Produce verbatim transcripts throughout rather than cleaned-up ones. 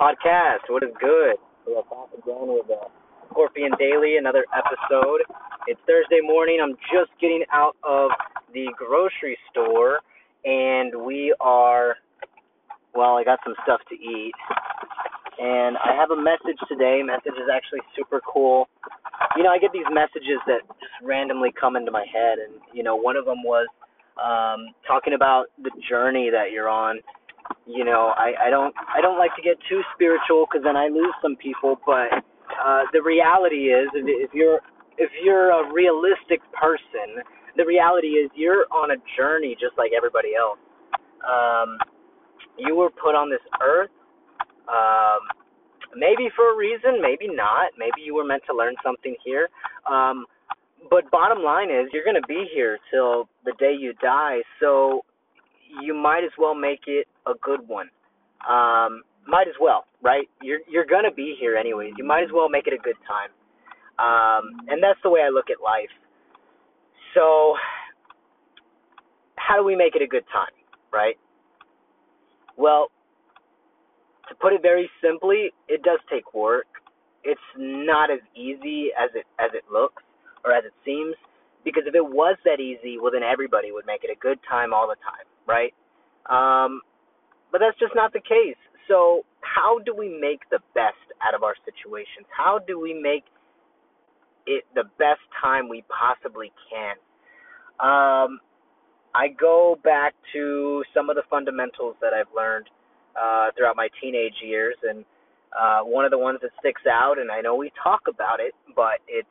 Podcast. What is good? We are back again with uh, Scorpion Daily, another episode. It's Thursday morning. I'm just getting out of the grocery store, and we are, well, I got some stuff to eat. And I have a message today. Message is actually super cool. You know, I get these messages that just randomly come into my head, and, you know, one of them was um, talking about the journey that you're on. You know, I, I don't I don't like to get too spiritual because then I lose some people. But uh, the reality is, if, if you're if you're a realistic person, the reality is you're on a journey just like everybody else. Um, you were put on this earth, um, maybe for a reason, maybe not. Maybe you were meant to learn something here. Um, but bottom line is, you're going to be here till the day you die. So you might as well make it a good one. Um, might as well, right? You're you're gonna be here anyways. You might as well make it a good time. Um, and that's the way I look at life. So, how do we make it a good time, right? Well, to put it very simply, it does take work. It's not as easy as it as it looks or as it seems. Because if it was that easy, well, then everybody would make it a good time all the time, right? Um, but that's just not the case. So how do we make the best out of our situations? How do we make it the best time we possibly can? Um, I go back to some of the fundamentals that I've learned uh, throughout my teenage years, and uh, one of the ones that sticks out, and I know we talk about it, but it's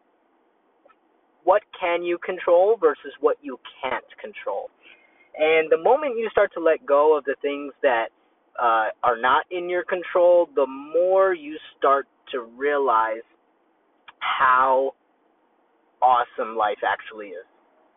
what can you control versus what you can't control. And the moment you start to let go of the things that uh, are not in your control, the more you start to realize how awesome life actually is.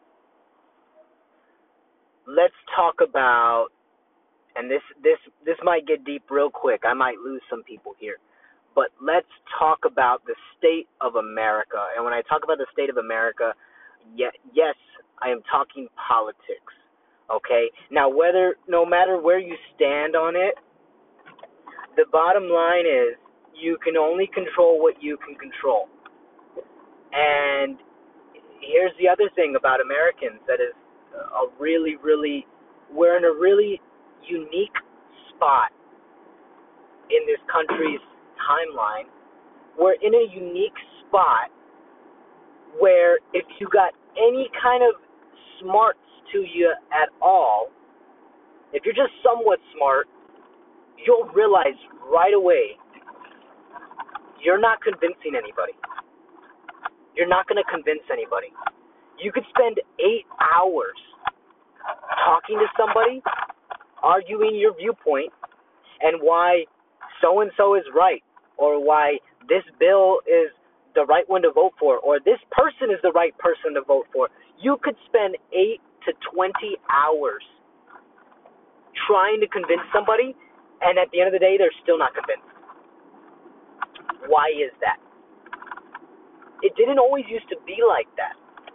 Let's talk about, and this this this might get deep real quick. I might lose some people here. But let's talk about the state of America. And when I talk about the state of America, yes, I am talking politics. Okay? Now, whether, no matter where you stand on it, the bottom line is you can only control what you can control. And here's the other thing about Americans that is a really, really, we're in a really unique spot in this country's timeline. We're in a unique spot where if you got any kind of smarts to you at all, if you're just somewhat smart, you'll realize right away you're not convincing anybody. You're not going to convince anybody. You could spend eight hours talking to somebody, arguing your viewpoint, and why so-and-so is right, or why this bill is the right one to vote for, or this person is the right person to vote for. You could spend eight to twenty hours trying to convince somebody, and at the end of the day, they're still not convinced. Why is that? It didn't always used to be like that.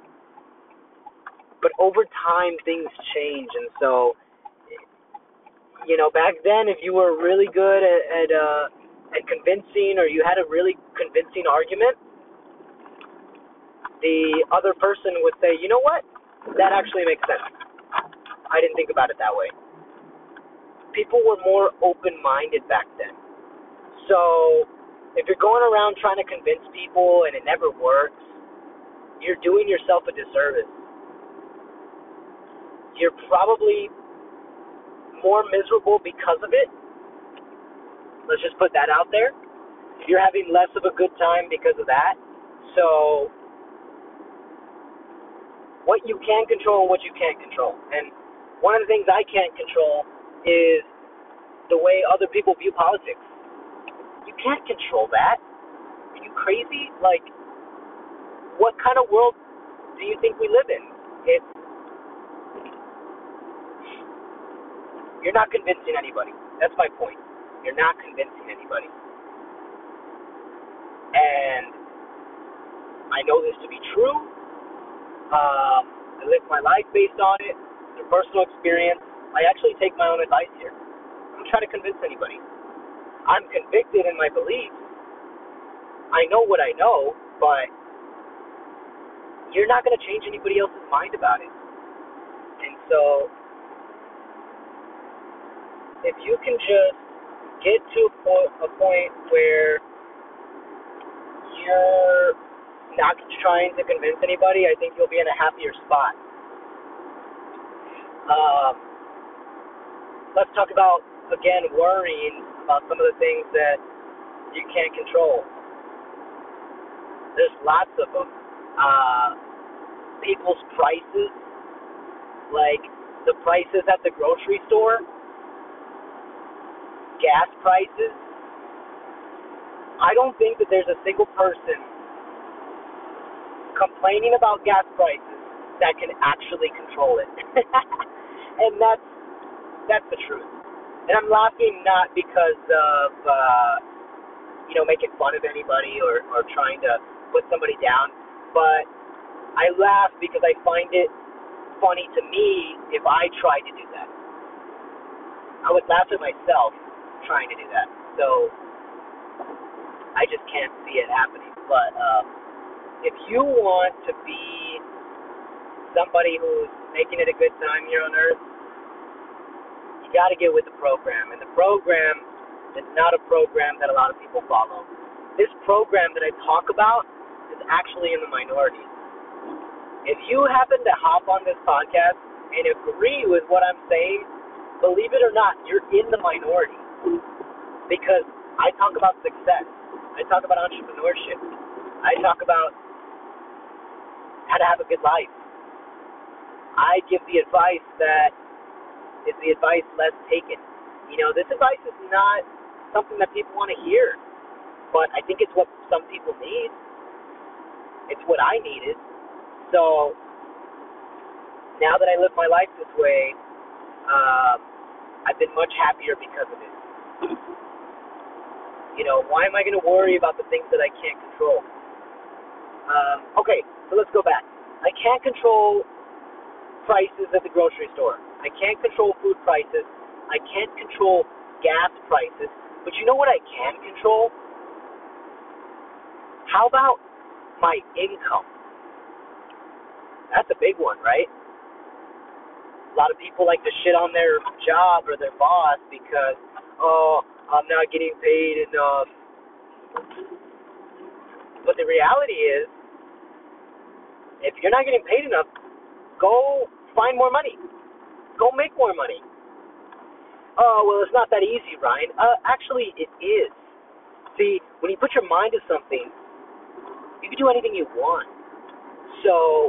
But over time, things change, and so, you know, back then, if you were really good at, at uh, at convincing, or you had a really convincing argument, the other person would say, you know what? That actually makes sense. I didn't think about it that way. People were more open-minded back then. So if you're going around trying to convince people and it never works, you're doing yourself a disservice. You're probably more miserable because of it. Let's just put that out there. You're having less of a good time because of that. So what you can control and what you can't control. And one of the things I can't control is the way other people view politics. You can't control that. Are you crazy? Like, what kind of world do you think we live in? It's, you're not convincing anybody. That's my point. You're not convincing anybody. And I know this to be true. Um, I live my life based on it, through personal experience. I actually take my own advice here. I don't try to convince anybody. I'm convicted in my beliefs. I know what I know, but you're not going to change anybody else's mind about it. And so, if you can just get to a, po- a point where you're not trying to convince anybody, I think you'll be in a happier spot. Um, let's talk about, again, worrying about some of the things that you can't control. There's lots of them. Uh, people's prices, like the prices at the grocery store, gas prices. I don't think that there's a single person complaining about gas prices that can actually control it. And that's that's the truth. And I'm laughing not because of uh, you know making fun of anybody or, or trying to put somebody down, but I laugh because I find it funny to me if I tried to do that. I would laugh at myself trying to do that. So I just can't see it happening. But um, if you want to be somebody who's making it a good time here on Earth, you got to get with the program. And the program is not a program that a lot of people follow. This program that I talk about is actually in the minority. If you happen to hop on this podcast and agree with what I'm saying, believe it or not, you're in the minority. Because I talk about success. I talk about entrepreneurship. I talk about how to have a good life. I give the advice that is the advice less taken. You know, this advice is not something that people want to hear, but I think it's what some people need. It's what I needed. So now that I live my life this way, um, I've been much happier because of it. You know, why am I going to worry about the things that I can't control? Um, okay, so let's go back. I can't control prices at the grocery store. I can't control food prices. I can't control gas prices. But you know what I can control? How about my income? That's a big one, right? A lot of people like to shit on their job or their boss because, oh, I'm not getting paid enough. But the reality is, if you're not getting paid enough, go find more money. Go make more money. Oh, well, it's not that easy, Ryan. Uh, actually, it is. See, when you put your mind to something, you can do anything you want. So,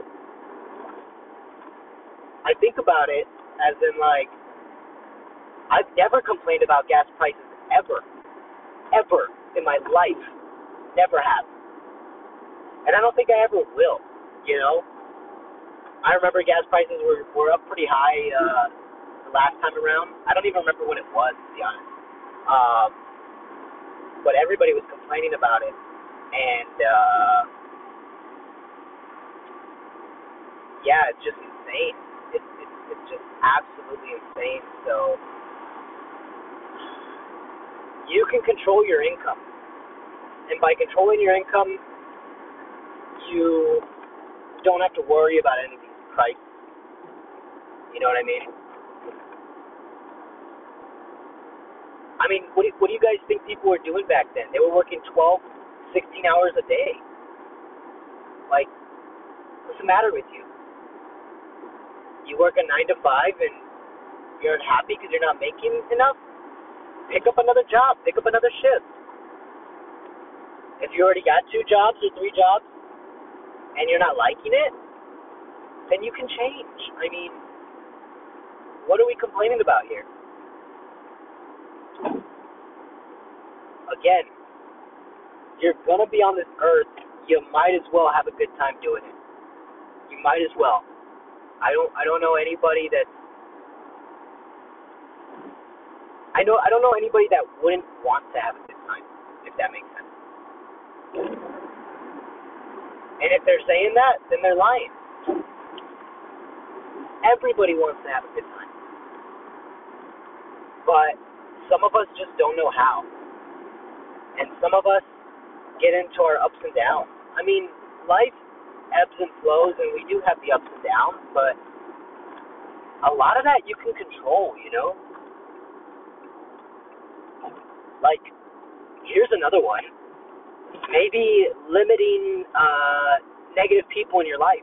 I think about it as in, like, I've never complained about gas prices ever. Ever in my life. Never have. And I don't think I ever will, you know? I remember gas prices were, were up pretty high uh, the last time around. I don't even remember what it was, to be honest. Um, but everybody was complaining about it. And, uh, yeah, it's just insane. It's, it's, it's just absolutely insane. So, you can control your income. And by controlling your income, you don't have to worry about any of these prices. You know what I mean? I mean, what do, what do you guys think people were doing back then? They were working twelve, sixteen hours a day. Like, what's the matter with you? You work a nine to five and you're unhappy because you're not making enough? Pick up another job. Pick up another shift. If you already got two jobs or three jobs and you're not liking it, then you can change. I mean, what are we complaining about here? Again, you're going to be on this earth. You might as well have a good time doing it. You might as well. I don't I don't know anybody that's I know I don't know anybody that wouldn't want to have a good time, if that makes sense. And if they're saying that, then they're lying. Everybody wants to have a good time. But some of us just don't know how. And some of us get into our ups and downs. I mean, life ebbs and flows, and we do have the ups and downs, but a lot of that you can control, you know? Like, here's another one. Maybe limiting uh, negative people in your life.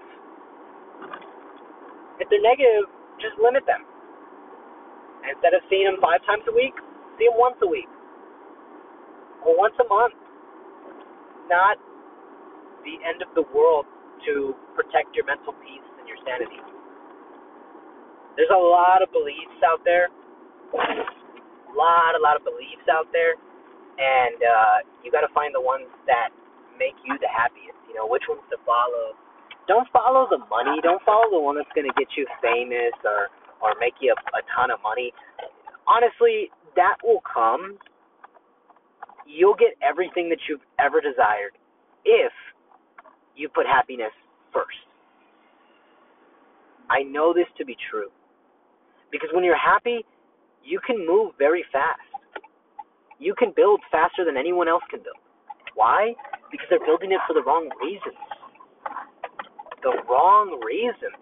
If they're negative, just limit them. Instead of seeing them five times a week, see them once a week. Or once a month. Not the end of the world to protect your mental peace and your sanity. There's a lot of beliefs out there. A lot, a lot of beliefs out there. And uh, you got to find the ones that make you the happiest. You know, which ones to follow. Don't follow the money. Don't follow the one that's going to get you famous or, or make you a, a ton of money. Honestly, that will come. You'll get everything that you've ever desired if you put happiness first. I know this to be true. Because when you're happy, you can move very fast. You can build faster than anyone else can build. Why? Because they're building it for the wrong reasons. The wrong reasons.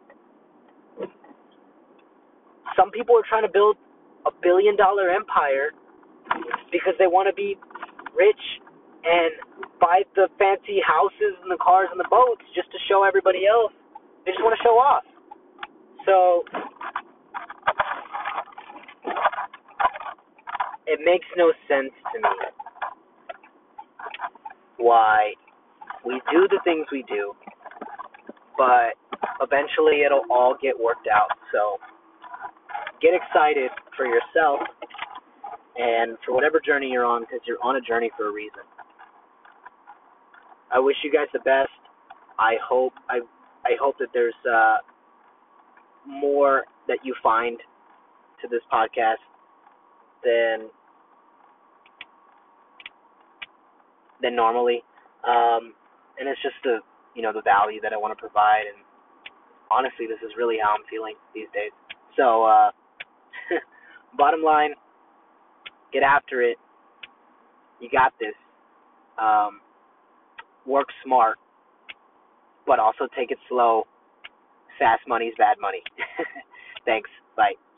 Some people are trying to build a billion dollar empire because they want to be rich and buy the fancy houses and the cars and the boats just to show everybody else. They just want to show off. So it makes no sense to me why we do the things we do, but eventually it'll all get worked out. So get excited for yourself and for whatever journey you're on, because you're on a journey for a reason. I wish you guys the best. I hope I I hope that there's uh, more that you find to this podcast than than normally, um, and it's just the you know the value that I want to provide. And honestly, this is really how I'm feeling these days. So, uh, bottom line, get after it. You got this. Um, work smart, but also take it slow. Fast money's bad money. Thanks. Bye.